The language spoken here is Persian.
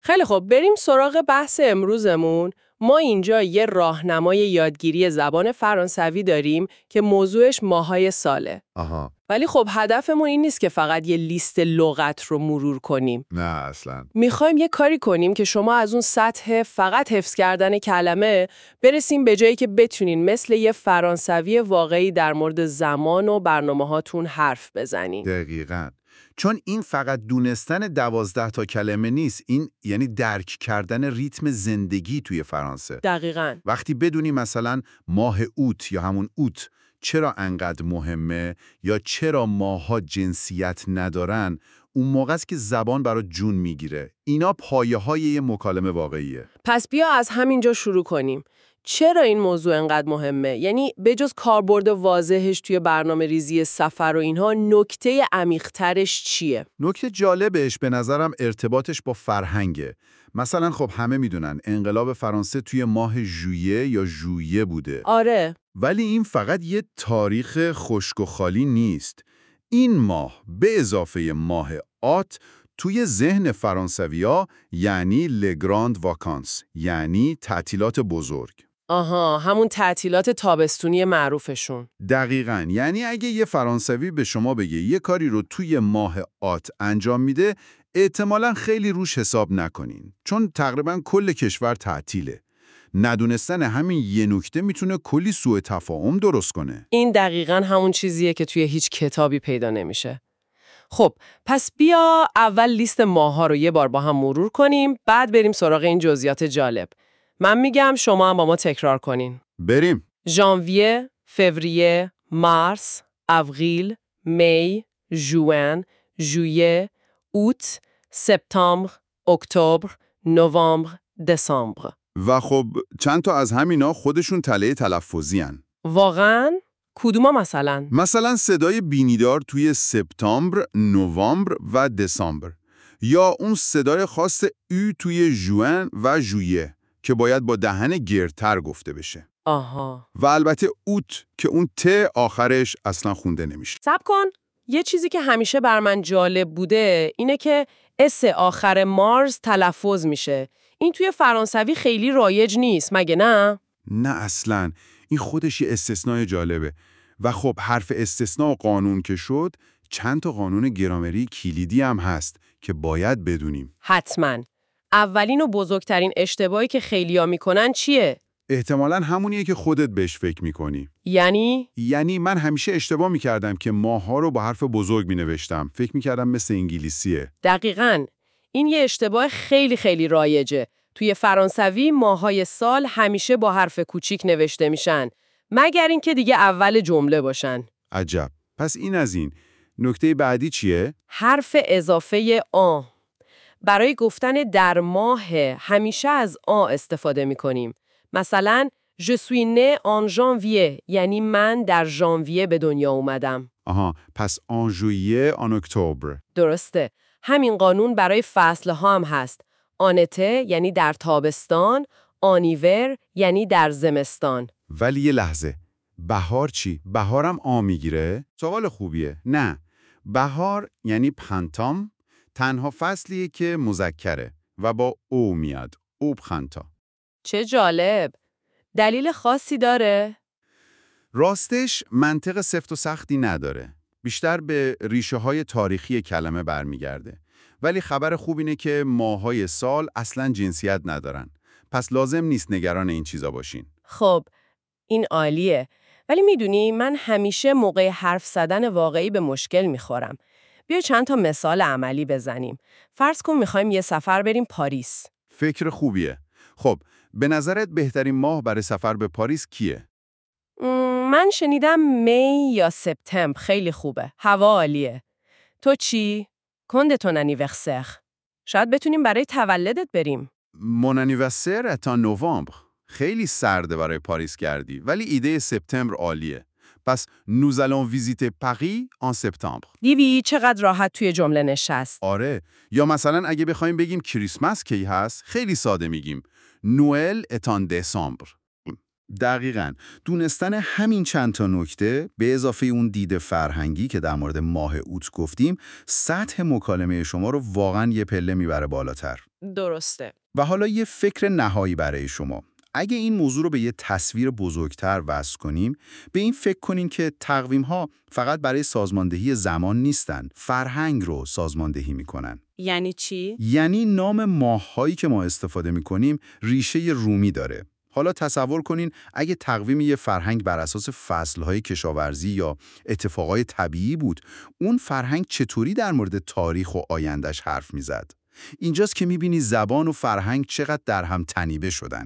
خیلی خب، بریم سراغ بحث امروزمون. ما اینجا یه راهنمای یادگیری زبان فرانسوی داریم که موضوعش ماهای ساله. آها. ولی خب هدفمون این نیست که فقط یه لیست لغت رو مرور کنیم. نه اصلا. میخوایم یه کاری کنیم که شما از اون سطح فقط حفظ کردن کلمه برسیم به جایی که بتونین مثل یه فرانسوی واقعی در مورد زمان و برنامه‌هاتون حرف بزنین. دقیقاً. چون این فقط دونستن 12 تا کلمه نیست، این یعنی درک کردن ریتم زندگی توی فرانسه. دقیقاً. وقتی بدونی مثلا ماه اوت یا همون اوت چرا انقدر مهمه یا چرا ماها جنسیت ندارن، اون موقع است که زبان برات جون میگیره. اینا پایه‌های یه مکالمه واقعیه. پس بیا از همینجا شروع کنیم. چرا این موضوع انقدر مهمه؟ یعنی بجز کاربرد واضحش توی برنامه ریزی سفر و اینها، نکته عمیق‌ترش چیه؟ نکته جالبش به نظرم ارتباطش با فرهنگه. مثلا خب همه میدونن انقلاب فرانسه توی ماه ژوئیه یا ژوئیه بوده. آره. ولی این فقط یه تاریخ خشک و خالی نیست. این ماه به اضافه ماه آت توی ذهن فرانسوی‌ها یعنی لگراند واکانس، یعنی تعطیلات بزرگ. آها، همون تعطیلات تابستونی معروفشون. دقیقاً. یعنی اگه یه فرانسوی به شما بگه یه کاری رو توی ماه آت انجام میده، احتمالاً خیلی روش حساب نکنین. چون تقریباً کل کشور تعطیله. ندونستن همین یه نکته میتونه کلی سوء تفاهم درست کنه. این دقیقاً همون چیزیه که توی هیچ کتابی پیدا نمیشه. خب، پس بیا اول لیست ماها رو یه بار با هم مرور کنیم، بعد بریم سراغ این جزئیات جالب. من میگم شما هم با ما تکرار کنین. بریم. ژانویه، فوریه، مارس، آوریل، می، ژوئن، ژوئیه، اوت، سپتامبر، اکتبر، نوامبر، دسامبر. و خب چند تا از همینا خودشون تله تلفظی هن. واقعاً؟ کدوما مثلا؟ مثلا صدای بینیدار توی سپتامبر، نوامبر و دسامبر. یا اون صدای خاص او توی ژوئن و ژوئیه که باید با دهن گردتر گفته بشه. آها. و البته اوت که اون ت آخرش اصلا خونده نمیشه. صبر کن. یه چیزی که همیشه بر من جالب بوده اینه که اس آخر مارس تلفظ میشه. این توی فرانسوی خیلی رایج نیست، مگه نه؟ نه اصلا. این خودش یه استثنای جالبه. و خب حرف استثناء و قانون که شد، چند تا قانون گرامری کلیدی هم هست که باید بدونیم. حتما. اولین و بزرگترین اشتباهی که خیلیا میکنن چیه؟ احتمالاً همونیه که خودت بهش فکر میکنی. یعنی من همیشه اشتباه میکردم که ماها رو با حرف بزرگ مینوشتم. فکر میکردم مثل انگلیسیه. دقیقاً. این یه اشتباه خیلی خیلی رایجه. توی فرانسوی ماهای سال همیشه با حرف کوچیک نوشته میشن، مگر اینکه دیگه اول جمله باشن. عجب. پس این از این. نکته بعدی چیه؟ حرف اضافه آ. برای گفتن در ماه همیشه از آ استفاده میکنیم. مثلا Je suis né en janvier، یعنی من در ژانویه به دنیا اومدم. آها، پس en juillet en octobre. درسته. همین قانون برای فصلها هم هست. آنته یعنی در تابستان، آنیور یعنی در زمستان. ولی یه لحظه. بهار چی؟ بهارم آ میگیره؟ سوال خوبیه. نه. بهار یعنی پنتام، تنها فصلیه که مذکره و با او میاد. او پخنتا. چه جالب. دلیل خاصی داره؟ راستش منطق سفت و سختی نداره. بیشتر به ریشه های تاریخی کلمه برمیگرده. ولی خبر خوب اینه که ماهای سال اصلاً جنسیت ندارن. پس لازم نیست نگران این چیزا باشین. خب، این عالیه. ولی میدونی من همیشه موقع حرف زدن واقعی به مشکل میخورم. بیا چند تا مثال عملی بزنیم. فرض کن میخوایم یه سفر بریم پاریس. فکر خوبیه. خب، به نظرت بهترین ماه برای سفر به پاریس کیه؟ من شنیدم می یا سپتامبر خیلی خوبه. هوا عالیه. تو چی؟ کند تون انیورسر. شاید بتونیم برای تولدت بریم. مون انیورسر تا نوامبر. خیلی سرده برای پاریس گردی، ولی ایده سپتامبر عالیه. پس nous allons visiter Paris en septembre. دیوی چقدر راحت توی جمله نشست. آره. یا مثلا اگه بخوایم بگیم کریسمس کی هست، خیلی ساده میگیم نوئل est en décembre. دقیقاً. دونستن همین چند تا نکته به اضافه اون دید فرهنگی که در مورد ماه اوت گفتیم، سطح مکالمه شما رو واقعاً یه پله میبره بالاتر. درسته. و حالا یه فکر نهایی برای شما. اگه این موضوع رو به یه تصویر بزرگتر وصل کنیم، به این فکر کنین که تقویم‌ها فقط برای سازماندهی زمان نیستن، فرهنگ رو سازماندهی میکنن. یعنی چی؟ یعنی نام ماه‌هایی که ما استفاده میکنیم ریشه رومی داره. حالا تصور کنین اگه تقویم یه فرهنگ بر اساس فصل‌های کشاورزی یا اتفاقای طبیعی بود، اون فرهنگ چطوری در مورد تاریخ و آیندهش حرف میزد؟ اینجاست که میبینی زبان و فرهنگ چقدر در هم تنیده شدن.